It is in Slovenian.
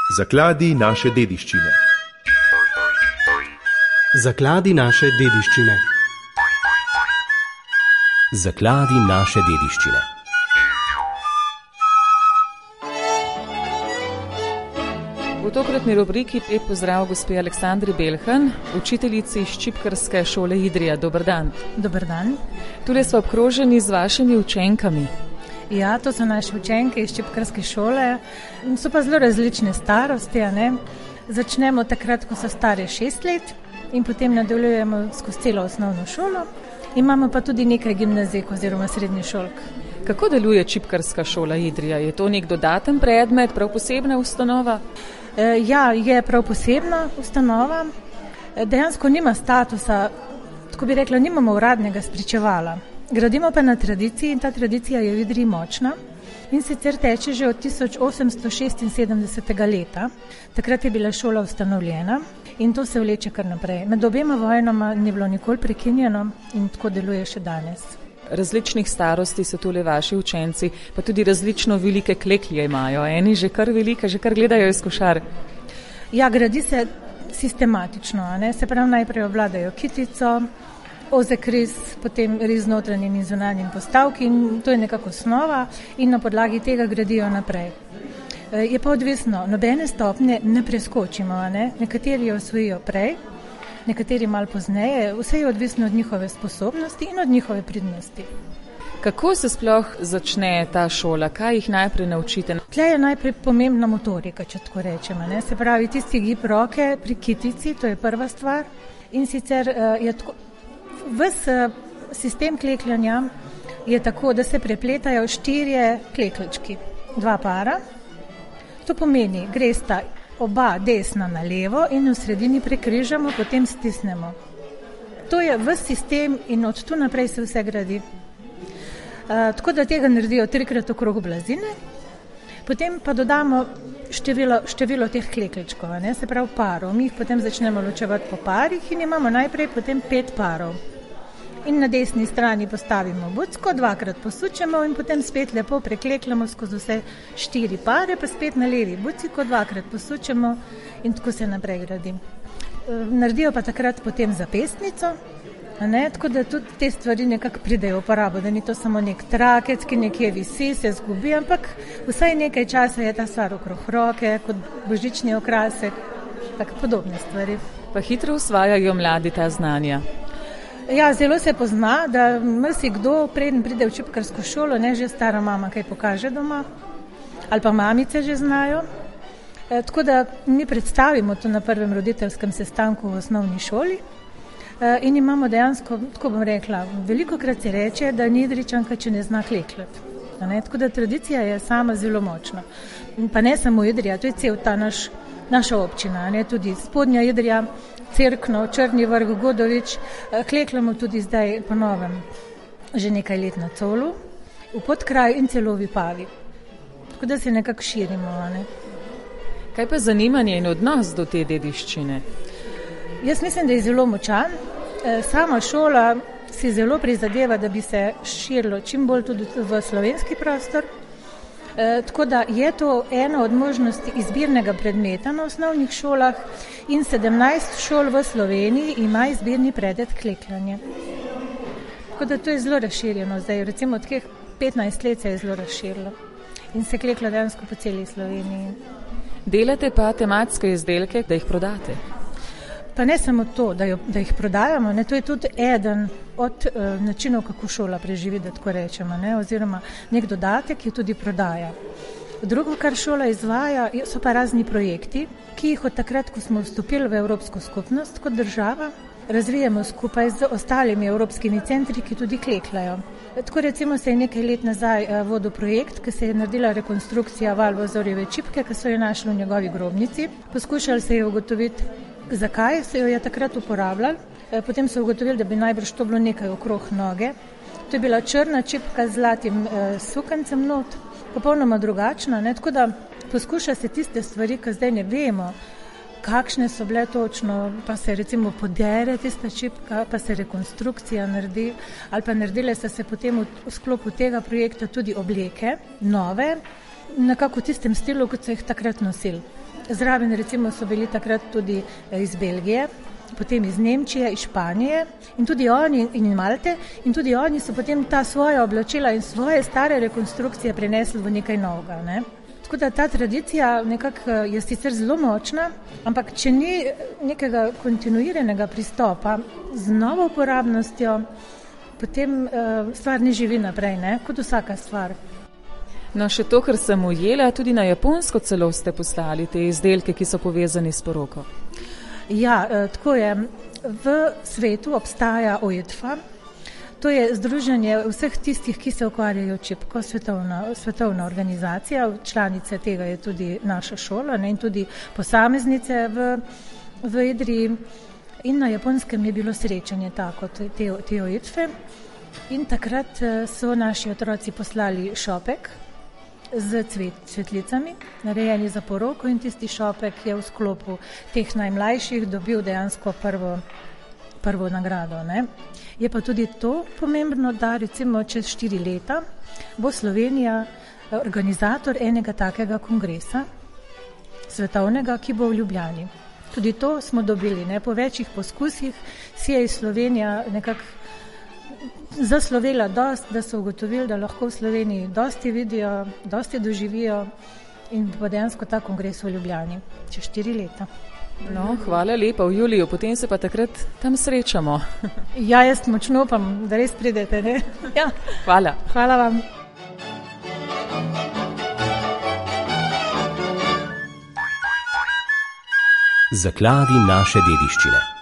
Zakladi naše dediščine. Zakladi naše dediščine. Zakladi naše dediščine. V tokratni rubriki lep pozdrav gospe Aleksandri Belhan, učiteljici iz Ščipkarske šole Idrija. Dober dan. Dober dan. Tule smo obkroženi z vašimi učenkami. Ja, to so naše učenke iz Ščipkarske šole. So pa zelo različne starosti, ne? Začnemo takrat, ko so stare 6 let in potem nadaljujemo skozi celo osnovno šolo. Imamo pa tudi nekaj gimnazijk oziroma srednjih šolk. Kako deluje Ščipkarska šola Idrija? Je to nek dodaten predmet, prav posebna ustanova? Ja, je prav posebna ustanova. Dejansko nima statusa, tako bi rekla, nimamo uradnega spričevala. Gradimo pa na tradiciji in ta tradicija je v Idriji močna in sicer teče že od 1876. leta. Takrat je bila šola ustanovljena in to se vleče kar naprej. Med obema vojnama ni bilo nikoli prekinjeno in tako deluje še danes. Različnih starosti so tule vaši učenci, pa tudi različno velike kleklje imajo. Eni že kar velike, že kar gledajo iz košar. Ja, gradi se sistematično, ne? Se pravi, najprej obvladajo kitico, ozek riz, potem riz z notranjim in zunanjim postavki in to je nekako osnova in na podlagi tega gradijo naprej. Je pa odvisno, nobene stopnje ne preskočimo, ne? Nekateri jo osvojijo prej, nekateri malo pozneje, vse je odvisno od njihove sposobnosti in od njihove pridnosti. Kako se sploh začne ta šola? Kaj jih najprej naučite? Tle je najprej pomembna motorika, če tako rečemo, ne? Se pravi, tisti gib roke pri kitici, to je prva stvar in sicer je tako. Ves sistem klekljanja je tako, da se prepletajo 4 kleklečki, 2 para. To pomeni, gresta oba desna na levo in v sredini prekrižamo, potem stisnemo. To je ves sistem in od tu naprej se vse gradi. Tako da tega naredijo 3-krat okrog blazine, potem pa dodamo število teh kleklečkov, ne? Se pravi parov. Mi jih potem začnemo ločevati po parih in imamo najprej potem 5 parov. In na desni strani postavimo bucko, 2-krat posučemo in potem spet lepo preklekljamo skozi vse 4 pare, pa spet na levi buciko, 2-krat posučemo in tako se naprej gradi. Naredijo pa takrat potem zapestnico, ne? Tako da tudi te stvari nekako pridejo v uporabo, da ni to samo nek trakec, ki nekje visi, se zgubi, ampak vsaj nekaj časa je ta stvar okrog roke, kot božični okrasek, tako podobne stvari. Pa hitro usvajajo mladi ta znanja. Ja, zelo se pozna, da marsikdo preden pride v Ščipkarsko šolo, ne, že stara mama kaj pokaže doma, ali pa mamice že znajo. Tako da mi predstavimo to na prvem roditeljskem sestanku v osnovni šoli in imamo dejansko, tako bom rekla, velikokrat se reče, da ni Idrijčanka, če ne zna klekljati. Tako da tradicija je sama zelo močna. Pa ne samo Idrija, to je cel ta naša občina, ne, tudi Spodnja Idrija, Cerkno, Črni Vrh, Godovič, klekljamo tudi zdaj po novem, že nekaj let na Colu, v Podkraju in celo v Vipavi. Tako da se nekako širimo. Ne. Kaj pa zanimanje in odnos do te dediščine? Jaz mislim, da je zelo močan. Sama šola si zelo prizadeva, da bi se širilo čim bolj tudi v slovenski prostor. Tako da je to ena od možnosti izbirnega predmeta na osnovnih šolah in 17 šol v Sloveniji ima izbirni predmet klekljanje. Tako da to je zelo razširjeno zdaj, recimo od teh 15 let se je zelo razširilo in se kleklja dejansko po celi Sloveniji. Delate pa tematske izdelke, da jih prodate? Pa ne samo to, da jih prodajamo, ne, to je tudi eden od načinov, kako šola preživi, da tako rečemo, ne, oziroma nek dodatek je tudi prodaja. Drugo, kar šola izvaja, so pa razni projekti, ki jih od takrat, ko smo vstopili v Evropsko skupnost kot država, razvijamo skupaj z ostalimi evropskimi centri, ki tudi klekljajo. Tako recimo se je nekaj let nazaj vodil projekt, ki se je naredila rekonstrukcija Valvazorjeve čipke, ki so jo našli v njegovi grobnici. Poskušali se je ugotoviti, zakaj se jo je takrat uporabljali. Potem so ugotovili, da bi najbrž to bilo nekaj okrog noge. To je bila črna čipka z zlatim sukancem not, popolnoma drugačna, ne? Tako da poskuša se tiste stvari, ki zdaj ne vemo, kakšne so bile točno, pa se recimo podere tista čipka, pa se rekonstrukcija naredi, ali pa naredile so se potem v sklopu tega projekta tudi obleke, nove, nekako v tistem stilu, kot so jih takrat nosili. Zraven recimo so bili takrat tudi iz Belgije, potem iz Nemčije, iz Španije in tudi oni in Malte in tudi oni so potem ta svoja oblačila in svoje stare rekonstrukcije prenesli v nekaj novega, ne. Tako da ta tradicija nekako je sicer zelo močna, ampak če ni nekega kontinuiranega pristopa z novo uporabnostjo, potem stvar ne živi naprej, ne, kot vsaka stvar. No, še to, kar sem ujela, tudi na Japonsko celo ste poslali te izdelke, ki so povezani s poroko. Ja, tako je. V svetu obstaja OEDFA, to je združenje vseh tistih, ki se ukvarjajo čipko, svetovna organizacija, članice tega je tudi naša šola, ne, in tudi posameznice v Idriji. In na Japonskem je bilo srečanje tako, te OEDFE. In takrat so naši otroci poslali šopek z cvetlicami, narejeni za poroko, in tisti šopek je v sklopu teh najmlajših dobil dejansko prvo nagrado, ne. Je pa tudi to pomembno, da recimo čez 4 leta bo Slovenija organizator enega takega kongresa svetovnega, ki bo v Ljubljani. Tudi to smo dobili, ne, po večjih poskusih si je Slovenija nekako zaslovela dosti, da so ugotovili, da lahko v Sloveniji dosti vidijo, dosti doživijo in bo dejansko ta kongres v Ljubljani čez 4 leta. No, hvala lepa, v juliju, potem se pa takrat tam srečamo. Ja, jaz močno upam, da res pridete, ne? Ja. Hvala. Hvala vam. Zakladi naše dediščine.